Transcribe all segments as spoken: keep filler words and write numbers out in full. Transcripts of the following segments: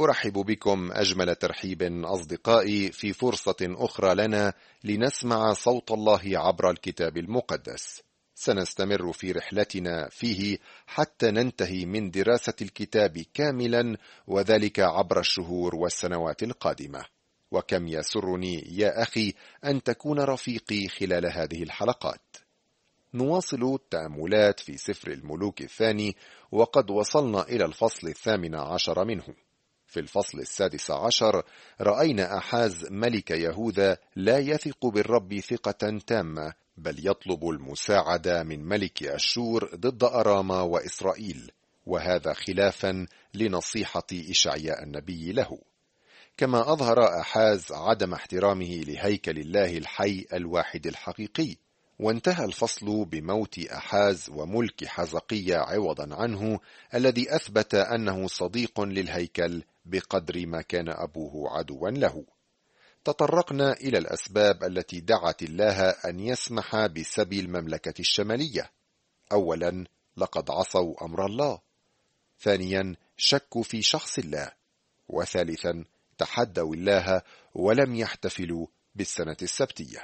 أرحب بكم أجمل ترحيب أصدقائي في فرصة أخرى لنا لنسمع صوت الله عبر الكتاب المقدس. سنستمر في رحلتنا فيه حتى ننتهي من دراسة الكتاب كاملا، وذلك عبر الشهور والسنوات القادمة. وكم يسرني يا أخي أن تكون رفيقي خلال هذه الحلقات. نواصل التأملات في سفر الملوك الثاني، وقد وصلنا إلى الفصل الثامن عشر منه. في الفصل السادس عشر رأينا أحاز ملك يهوذا لا يثق بالرب ثقة تامة، بل يطلب المساعدة من ملك أشور ضد أرام وإسرائيل، وهذا خلافا لنصيحة إشعياء النبي له. كما أظهر أحاز عدم احترامه لهيكل الله الحي الواحد الحقيقي. وانتهى الفصل بموت أحاز وملك حزقية عوضا عنه، الذي أثبت أنه صديق للهيكل بقدر ما كان أبوه عدوا له. تطرقنا إلى الأسباب التي دعت الله أن يسمح بسبي المملكة الشمالية. أولا، لقد عصوا أمر الله. ثانيا، شكوا في شخص الله. وثالثا، تحدوا الله ولم يحتفلوا بالسنة السبتية.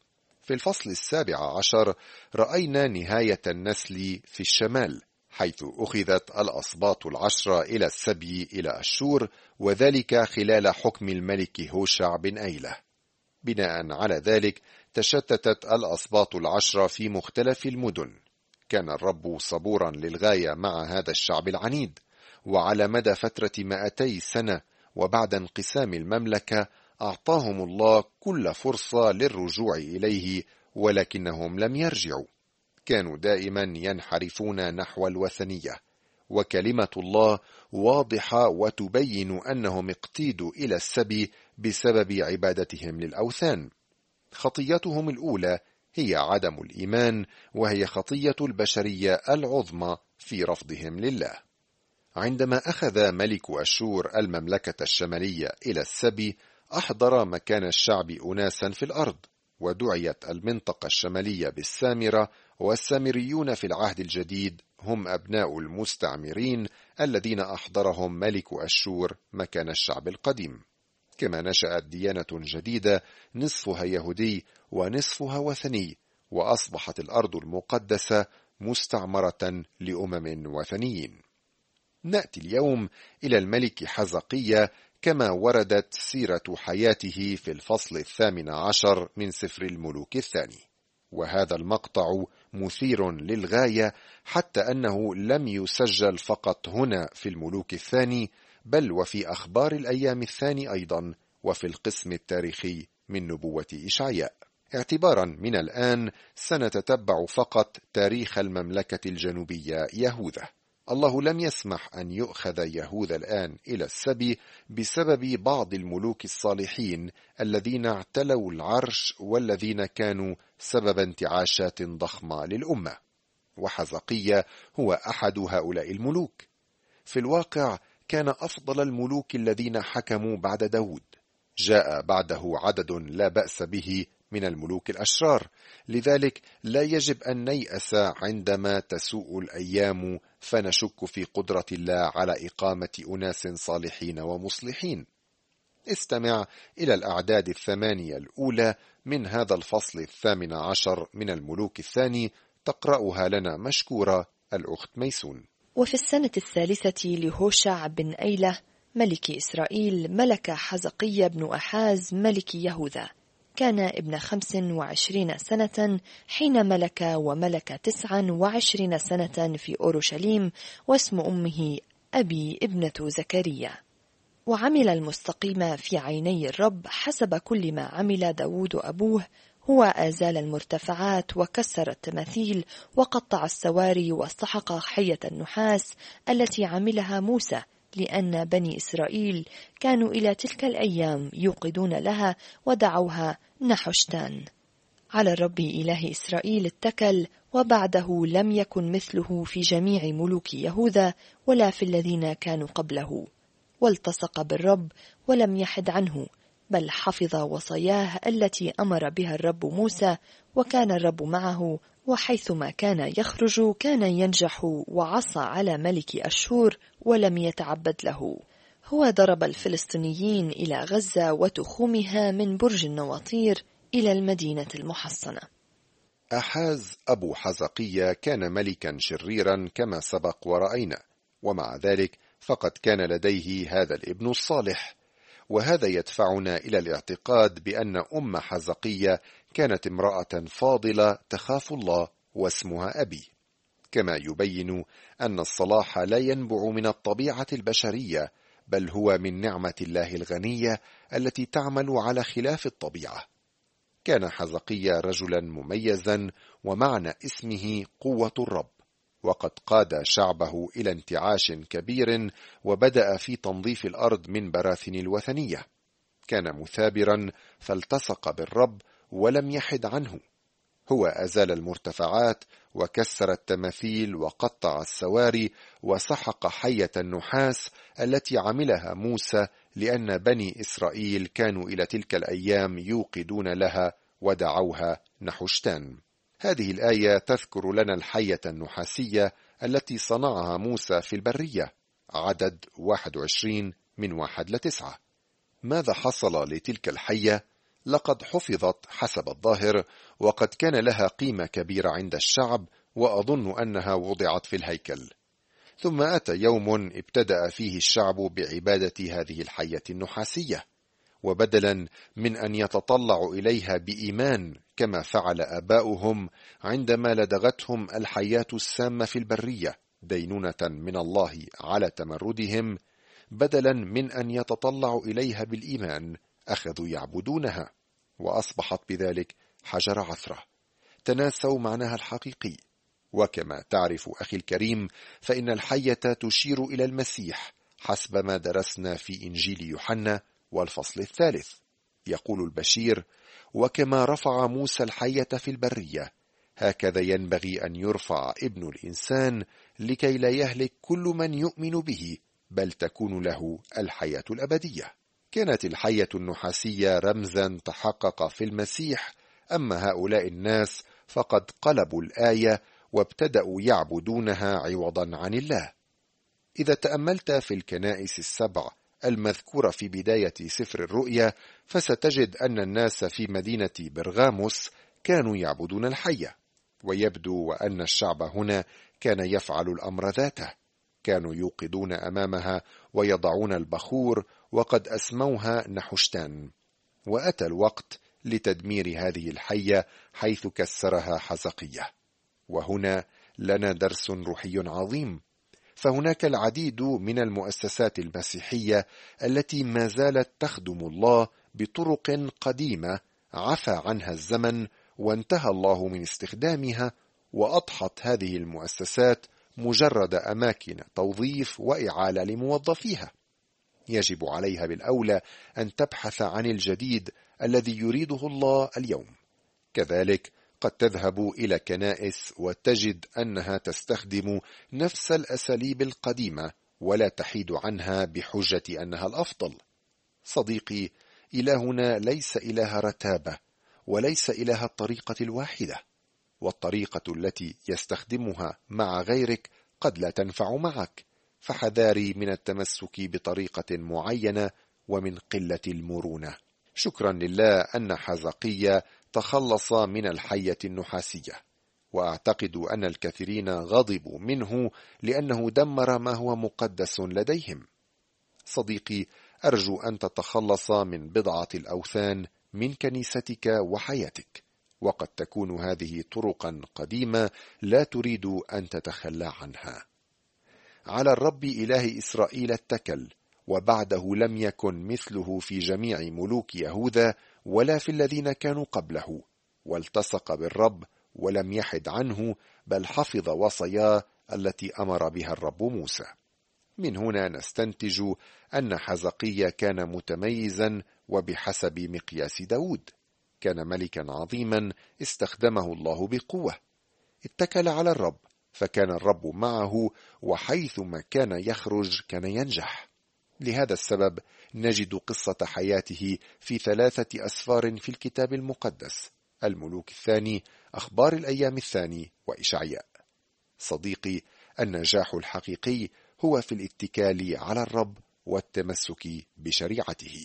في الفصل السابع عشر رأينا نهاية النسل في الشمال، حيث أخذت الأسباط العشرة إلى السبي إلى أشور، وذلك خلال حكم الملك هوشع بن أيلة. بناء على ذلك تشتتت الأسباط العشرة في مختلف المدن. كان الرب صبورا للغاية مع هذا الشعب العنيد، وعلى مدى فترة مائتي سنة وبعد انقسام المملكة أعطاهم الله كل فرصة للرجوع إليه، ولكنهم لم يرجعوا. كانوا دائما ينحرفون نحو الوثنية، وكلمة الله واضحة وتبين أنهم اقتيدوا إلى السبي بسبب عبادتهم للأوثان. خطيتهم الأولى هي عدم الإيمان، وهي خطية البشرية العظمى في رفضهم لله. عندما أخذ ملك أشور المملكة الشمالية إلى السبي، أحضر مكان الشعب أناسا في الأرض، ودعيت المنطقة الشمالية بالسامرة. والسامريون في العهد الجديد هم أبناء المستعمرين الذين أحضرهم ملك أشور مكان الشعب القديم. كما نشأت ديانة جديدة نصفها يهودي ونصفها وثني، وأصبحت الأرض المقدسة مستعمرة لأمم وثنيين. نأتي اليوم إلى الملك حزقية كما وردت سيرة حياته في الفصل الثامن عشر من سفر الملوك الثاني. وهذا المقطع مثير للغاية، حتى أنه لم يسجل فقط هنا في الملوك الثاني، بل وفي أخبار الأيام الثاني أيضا، وفي القسم التاريخي من نبوة إشعياء. اعتبارا من الآن سنتتبع فقط تاريخ المملكة الجنوبية يهوذا. الله لم يسمح أن يؤخذ يهوذا الآن إلى السبي بسبب بعض الملوك الصالحين الذين اعتلوا العرش، والذين كانوا سبب انتعاشات ضخمة للأمة. وحزقية هو أحد هؤلاء الملوك. في الواقع كان أفضل الملوك الذين حكموا بعد داود. جاء بعده عدد لا بأس به من الملوك الأشرار، لذلك لا يجب أن نيأس عندما تسوء الأيام فنشك في قدرة الله على إقامة أناس صالحين ومصلحين. استمع إلى الأعداد الثمانية الأولى من هذا الفصل الثامن عشر من الملوك الثاني، تقرأها لنا مشكورة الأخت ميسون. وفي السنة الثالثة لهوشع بن أيلة ملك إسرائيل ملك حزقية بن أحاز ملك يهوذا. كان ابن خمس وعشرين سنة حين ملك، وملك تسعا وعشرين سنة في أورشليم، واسم أمه أبي ابنة زكريا. وعمل المستقيم في عيني الرب حسب كل ما عمل داود أبوه، هو أزال المرتفعات وكسر التماثيل وقطع السواري وسحق حية النحاس التي عملها موسى، لأن بني إسرائيل كانوا إلى تلك الأيام يوقدون لها ودعوها نحشتان. على الرب إله إسرائيل اتكل، وبعده لم يكن مثله في جميع ملوك يهوذا ولا في الذين كانوا قبله. والتصق بالرب ولم يحد عنه، بل حفظ وصاياه التي أمر بها الرب موسى، وكان الرب معه، وحيثما كان يخرج كان ينجح، وعصى على ملك أشور ولم يتعبد له. هو ضرب الفلسطينيين إلى غزة وتخومها من برج النواطير إلى المدينة المحصنة. أحاز أبو حزقية كان ملكا شريرا كما سبق ورأينا، ومع ذلك فقد كان لديه هذا الابن الصالح، وهذا يدفعنا إلى الاعتقاد بأن أم حزقية كانت امرأة فاضلة تخاف الله واسمها أبي، كما يبين أن الصلاح لا ينبع من الطبيعة البشرية، بل هو من نعمة الله الغنية التي تعمل على خلاف الطبيعة. كان حزقية رجلا مميزا، ومعنى اسمه قوة الرب، وقد قاد شعبه إلى انتعاش كبير، وبدأ في تنظيف الأرض من براثن الوثنية. كان مثابرا فالتصق بالرب ولم يحد عنه. هو أزال المرتفعات وكسر التماثيل وقطع السواري وسحق حية النحاس التي عملها موسى، لأن بني إسرائيل كانوا إلى تلك الأيام يوقدون لها ودعوها نحشتان. هذه الآية تذكر لنا الحية النحاسية التي صنعها موسى في البرية، عدد واحد وعشرين من واحد لتسعة. ماذا حصل لتلك الحية؟ لقد حفظت حسب الظاهر، وقد كان لها قيمة كبيرة عند الشعب، وأظن أنها وضعت في الهيكل. ثم أتى يوم ابتدأ فيه الشعب بعبادة هذه الحية النحاسية، وبدلا من أن يتطلعوا إليها بإيمان كما فعل آباؤهم عندما لدغتهم الحيات السامة في البرية دينونة من الله على تمردهم، بدلا من أن يتطلعوا إليها بالإيمان أخذوا يعبدونها، وأصبحت بذلك حجر عثرة، تناسوا معناها الحقيقي. وكما تعرف أخي الكريم، فإن الحية تشير إلى المسيح حسب ما درسنا في إنجيل يوحنا والفصل الثالث. يقول البشير: وكما رفع موسى الحية في البرية، هكذا ينبغي أن يرفع ابن الإنسان، لكي لا يهلك كل من يؤمن به، بل تكون له الحياة الأبدية. كانت الحية النحاسية رمزا تحقق في المسيح، أما هؤلاء الناس فقد قلبوا الآية وابتدأوا يعبدونها عوضا عن الله. إذا تأملت في الكنائس السبع المذكورة في بداية سفر الرؤيا، فستجد أن الناس في مدينة برغاموس كانوا يعبدون الحية، ويبدو أن الشعب هنا كان يفعل الأمر ذاته. كانوا يوقدون أمامها ويضعون البخور، وقد أسموها نحشتان. وأتى الوقت لتدمير هذه الحية حيث كسرها حزقية. وهنا لنا درس روحي عظيم، فهناك العديد من المؤسسات المسيحية التي ما زالت تخدم الله بطرق قديمة عفى عنها الزمن وانتهى الله من استخدامها، وأضحت هذه المؤسسات مجرد أماكن توظيف وإعالة لموظفيها. يجب عليها بالأولى أن تبحث عن الجديد الذي يريده الله اليوم. كذلك قد تذهب إلى كنائس وتجد أنها تستخدم نفس الأساليب القديمة ولا تحيد عنها بحجة أنها الأفضل. صديقي، إلهنا ليس إله رتابة، وليس إله الطريقة الواحدة، والطريقة التي يستخدمها مع غيرك قد لا تنفع معك، فحذاري من التمسك بطريقة معينة ومن قلة المرونة. شكرا لله أن حزقية تخلص من الحية النحاسية، وأعتقد أن الكثيرين غضبوا منه لأنه دمر ما هو مقدس لديهم. صديقي، أرجو أن تتخلص من بضعة الأوثان من كنيستك وحياتك، وقد تكون هذه طرقا قديمة لا تريد أن تتخلى عنها. على الرب إله إسرائيل اتكل، وبعده لم يكن مثله في جميع ملوك يهوذا ولا في الذين كانوا قبله، والتصق بالرب ولم يحد عنه، بل حفظ وصاياه التي أمر بها الرب موسى. من هنا نستنتج أن حزقية كان متميزا وبحسب مقياس داود. كان ملكا عظيما استخدمه الله بقوة، اتكل على الرب فكان الرب معه، وحيثما كان يخرج كان ينجح. لهذا السبب نجد قصة حياته في ثلاثة أسفار في الكتاب المقدس: الملوك الثاني، أخبار الأيام الثاني، وإشعياء. صديقي، النجاح الحقيقي هو في الاتكال على الرب والتمسك بشريعته.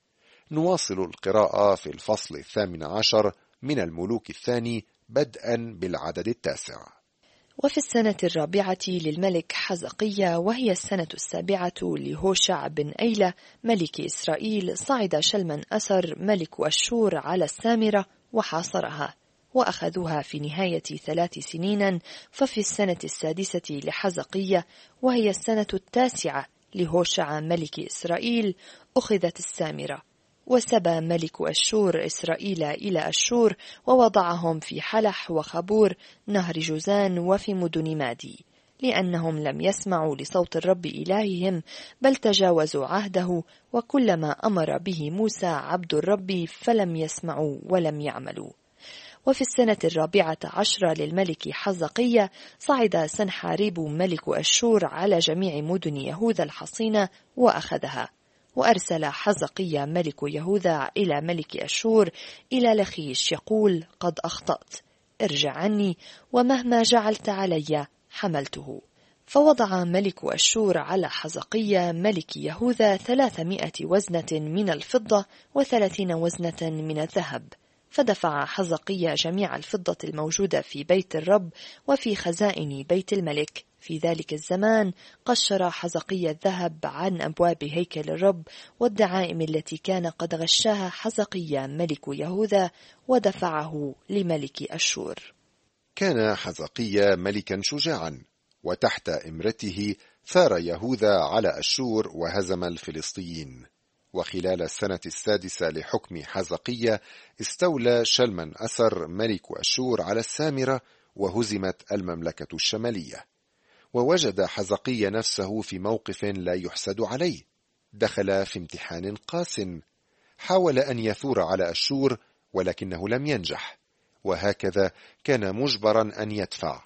نواصل القراءة في الفصل الثامن عشر من الملوك الثاني بدءا بالعدد التاسع. وفي السنة الرابعة للملك حزقية وهي السنة السابعة لهوشع بن أيلة ملك إسرائيل صعد شلمن أسر ملك أشور على السامرة وحاصرها وأخذوها في نهاية ثلاث سنين. ففي السنة السادسة لحزقية وهي السنة التاسعة لهوشع ملك إسرائيل أخذت السامرة، وسبى ملك أشور إسرائيل إلى أشور ووضعهم في حلح وخبور نهر جوزان وفي مدن مادي، لأنهم لم يسمعوا لصوت الرب إلههم بل تجاوزوا عهده وكل ما أمر به موسى عبد الرب فلم يسمعوا ولم يعملوا. وفي السنة الرابعة عشرة للملك حزقية صعد سنحاريب ملك أشور على جميع مدن يهوذا الحصينة وأخذها، وأرسل حزقية ملك يهوذا إلى ملك أشور إلى لخيش يقول: قد أخطأت، ارجع عني، ومهما جعلت علي حملته. فوضع ملك أشور على حزقية ملك يهوذا ثلاثمائة وزنة من الفضة وثلاثين وزنة من الذهب، فدفع حزقية جميع الفضة الموجودة في بيت الرب وفي خزائن بيت الملك. في ذلك الزمان قشر حزقية الذهب عن أبواب هيكل الرب والدعائم التي كان قد غشاها حزقية ملك يهوذا ودفعه لملك أشور. كان حزقية ملكا شجاعا، وتحت إمرته ثار يهوذا على أشور وهزم الفلسطينيين. وخلال السنة السادسة لحكم حزقية استولى شلمن أسر ملك أشور على السامرة وهزمت المملكة الشمالية. ووجد حزقية نفسه في موقف لا يحسد عليه، دخل في امتحان قاس، حاول أن يثور على أشور ولكنه لم ينجح، وهكذا كان مجبرا أن يدفع.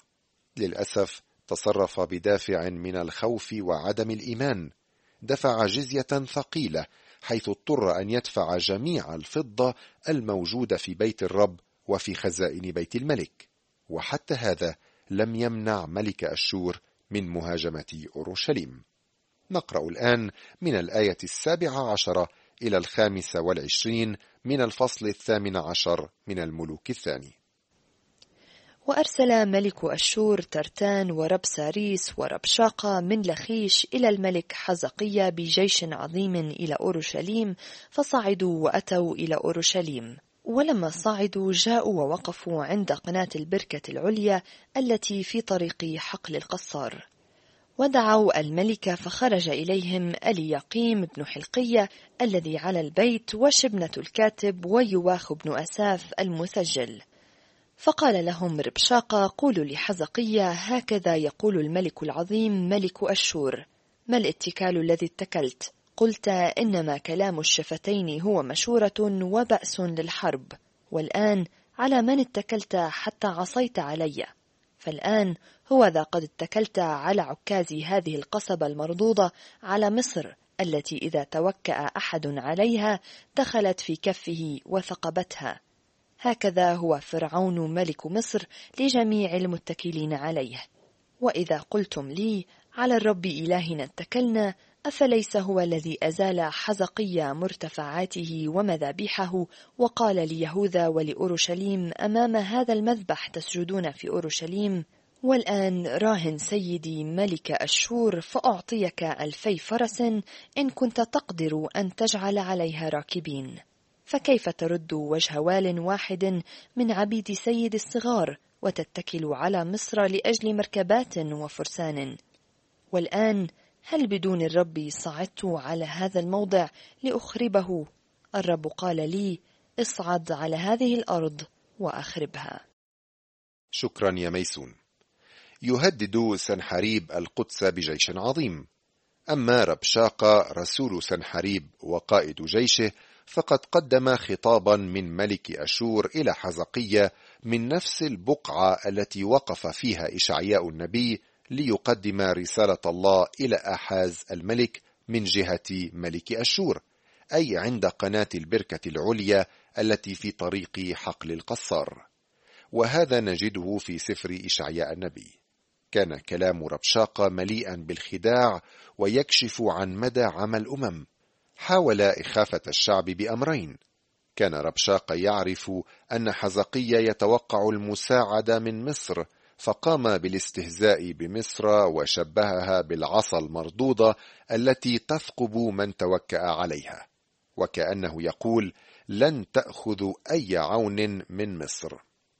للأسف تصرف بدافع من الخوف وعدم الإيمان، دفع جزية ثقيلة حيث اضطر أن يدفع جميع الفضة الموجودة في بيت الرب وفي خزائن بيت الملك، وحتى هذا لم يمنع ملك أشور من مهاجمة أورشليم. نقرأ الآن من الآية السابعة عشرة إلى الخامسة والعشرين من الفصل الثامن عشر من الملوك الثاني. وأرسل ملك أشور ترتان وربساريس وربشاقة من لخيش إلى الملك حزقية بجيش عظيم إلى أورشليم، فصعدوا وأتوا إلى أورشليم. ولما صعدوا جاءوا ووقفوا عند قناة البركة العليا التي في طريق حقل القصار، ودعوا الملك فخرج إليهم اليقيم بن حلقية الذي على البيت وشبنة الكاتب ويواخ بن أساف المسجل. فقال لهم ربشاقة: قولوا لحزقية: هكذا يقول الملك العظيم ملك أشور: ما الاتكال الذي اتكلت؟ قلت إنما كلام الشفتين هو مشورة وبأس للحرب، والآن على من اتكلت حتى عصيت علي؟ فالآن هو ذا قد اتكلت على عكاز هذه القصبة المرضوضة على مصر، التي إذا توكأ أحد عليها دخلت في كفه وثقبتها. هكذا هو فرعون ملك مصر لجميع المتكلين عليه. وإذا قلتم لي: على الرب إلهنا اتكلنا، أفليس هو الذي أزال حزقية مرتفعاته ومذابيحه وقال ليهوذا ولأورشليم: أمام هذا المذبح تسجدون في أورشليم؟ والآن راهن سيدي ملك أشور فأعطيك ألفي فرس إن كنت تقدر أن تجعل عليها راكبين، فكيف ترد وجه وال واحد من عبيد سيد الصغار وتتكل على مصر لأجل مركبات وفرسان؟ والآن هل بدون الرب صعدت على هذا الموضع لأخربه؟ الرب قال لي: اصعد على هذه الأرض وأخربها. شكرا يا ميسون. يهدد سنحريب القدس بجيش عظيم، أما ربشاقة رسول سنحريب وقائد جيشه فقد قدم خطابا من ملك أشور إلى حزقية من نفس البقعة التي وقف فيها إشعياء النبي ليقدم رسالة الله إلى آحاز الملك من جهة ملك أشور، أي عند قناة البركة العليا التي في طريق حقل القصار. وهذا نجده في سفر إشعياء النبي. كان كلام ربشاقة مليئا بالخداع ويكشف عن مدى عمى الأمم. حاول إخافة الشعب بأمرين: كان ربشاقة يعرف أن حزقية يتوقع المساعدة من مصر، فقام بالاستهزاء بمصر وشبهها بالعصا المردودة التي تثقب من توكأ عليها، وكأنه يقول: لن تأخذوا أي عون من مصر.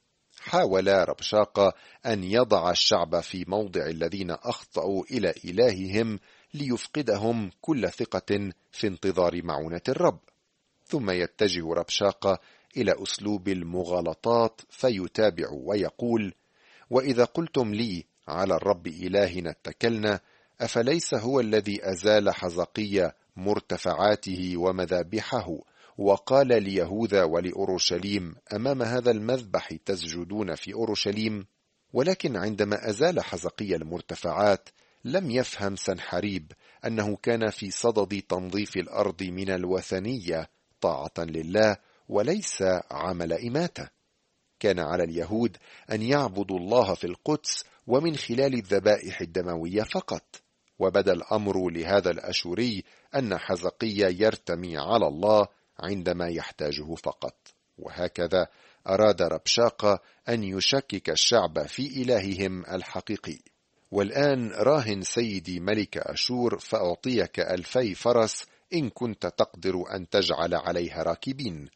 حاول ربشاقة أن يضع الشعب في موضع الذين أخطأوا إلى إلههم ليفقدهم كل ثقة في انتظار معونة الرب. ثم يتجه ربشاقة إلى أسلوب المغالطات فيتابع ويقول: وإذا قلتم لي على الرب إلهنا اتكلنا، أفليس هو الذي أزال حزقية مرتفعاته ومذابحه، وقال ليهوذا ولأورشليم: أمام هذا المذبح تسجدون في أورشليم؟ ولكن عندما أزال حزقية المرتفعات لم يفهم سنحريب أنه كان في صدد تنظيف الأرض من الوثنية طاعة لله وليس عمل إماتة. كان على اليهود أن يعبدوا الله في القدس ومن خلال الذبائح الدموية فقط، وبدا الأمر لهذا الأشوري أن حزقية يرتمي على الله عندما يحتاجه فقط. وهكذا أراد ربشاقة أن يشكك الشعب في إلههم الحقيقي. والآن راهن سيدي ملك أشور، فأعطيك ألفي فرس إن كنت تقدر أن تجعل عليها راكبين.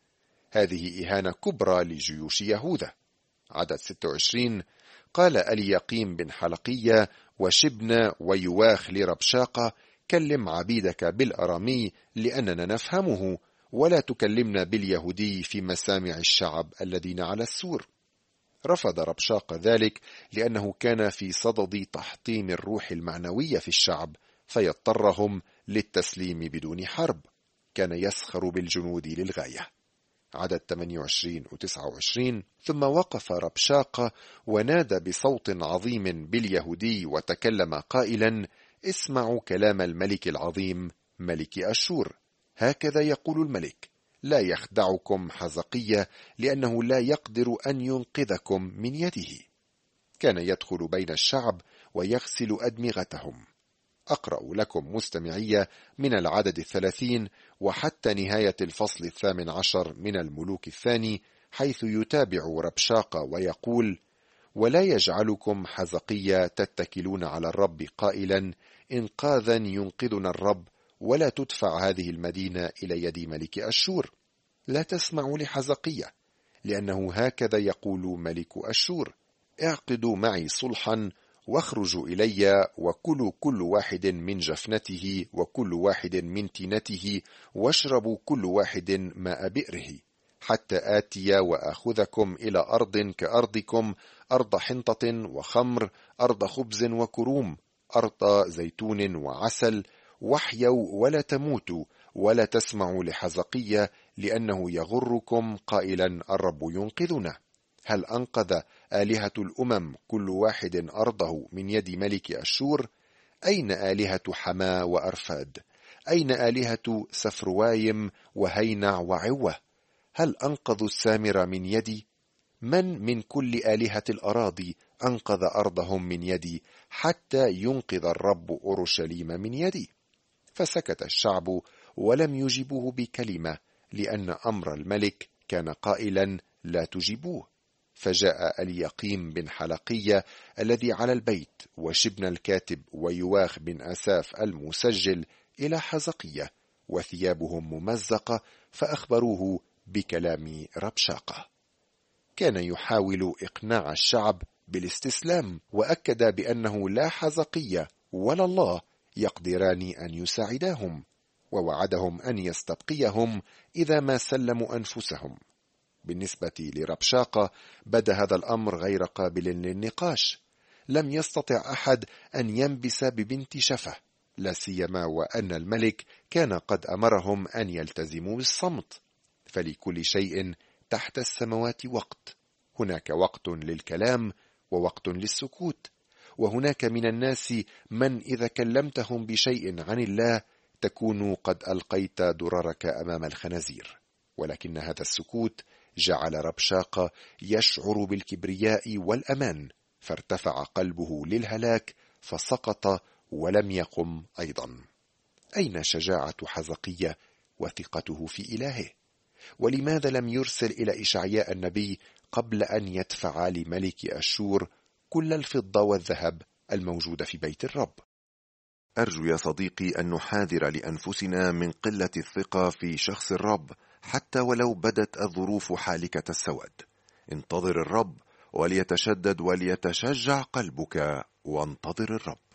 هذه إهانة كبرى لجيوش يهوذا. عدد ستة وعشرين: قال اليقيم بن حلقية وشبنا ويواخ لربشاقة: كلم عبيدك بالأرامي لأننا نفهمه، ولا تكلمنا باليهودي في مسامع الشعب الذين على السور. رفض ربشاقة ذلك لأنه كان في صدد تحطيم الروح المعنوية في الشعب فيضطرهم للتسليم بدون حرب. كان يسخر بالجنود للغاية. عدد ثمانية وعشرين و تسعة وعشرين: ثم وقف ربشاقة ونادى بصوت عظيم باليهودي وتكلم قائلا: اسمعوا كلام الملك العظيم ملك أشور. هكذا يقول الملك: لا يخدعكم حزقية، لأنه لا يقدر أن ينقذكم من يده. كان يدخل بين الشعب ويغسل أدمغتهم. أقرأ لكم مستمعية من العدد الثلاثين وحتى نهاية الفصل الثامن عشر من الملوك الثاني، حيث يتابع ربشاقة ويقول: ولا يجعلكم حزقية تتكلون على الرب قائلا: إنقاذا ينقذنا الرب، ولا تدفع هذه المدينة إلى يد ملك أشور. لا تسمعوا لحزقية، لأنه هكذا يقول ملك أشور: اعقدوا معي صلحا واخرجوا إلي، وكلوا كل واحد من جفنته وكل واحد من تينته، واشربوا كل واحد ماء بئره، حتى آتي وآخذكم إلى أرض كأرضكم، أرض حنطة وخمر، أرض خبز وكروم، أرض زيتون وعسل، واحيوا ولا تموتوا، ولا تسمعوا لحزقية، لأنه يغركم قائلا: الرب ينقذنا. هل أنقذ آلهة الأمم كل واحد أرضه من يد ملك أشور؟ أين آلهة حما وأرفاد؟ أين آلهة سفروايم وهينع وعوة؟ هل أنقذوا السامرة من يدي؟ من من كل آلهة الأراضي أنقذ أرضهم من يدي، حتى ينقذ الرب أورشليم من يدي؟ فسكت الشعب ولم يجيبوه بكلمة، لأن أمر الملك كان قائلا: لا تجيبوه. فجاء اليقيم بن حلقية الذي على البيت، وشبن الكاتب، ويواخ بن أساف المسجل إلى حزقية، وثيابهم ممزقة، فأخبروه بكلام ربشاقة. كان يحاول إقناع الشعب بالاستسلام، وأكد بأنه لا حزقية ولا الله يقدران أن يساعداهم، ووعدهم أن يستبقيهم إذا ما سلموا أنفسهم. بالنسبة لربشاقة بدا هذا الأمر غير قابل للنقاش. لم يستطع أحد أن ينبس ببنت شفة، لا سيما وأن الملك كان قد أمرهم أن يلتزموا بالصمت. فلكل شيء تحت السماوات وقت، هناك وقت للكلام ووقت للسكوت. وهناك من الناس من إذا كلمتهم بشيء عن الله تكون قد ألقيت دررك أمام الخنازير. ولكن هذا السكوت جعل ربشاقة يشعر بالكبرياء والأمان، فارتفع قلبه للهلاك فسقط ولم يقم أيضا. أين شجاعة حزقية وثقته في إلهه؟ ولماذا لم يرسل إلى إشعياء النبي قبل أن يدفع لملك أشور كل الفضة والذهب الموجودة في بيت الرب؟ أرجو يا صديقي أن نحاذر لأنفسنا من قلة الثقة في شخص الرب حتى ولو بدت الظروف حالكة السواد. انتظر الرب وليتشدد وليتشجع قلبك، وانتظر الرب.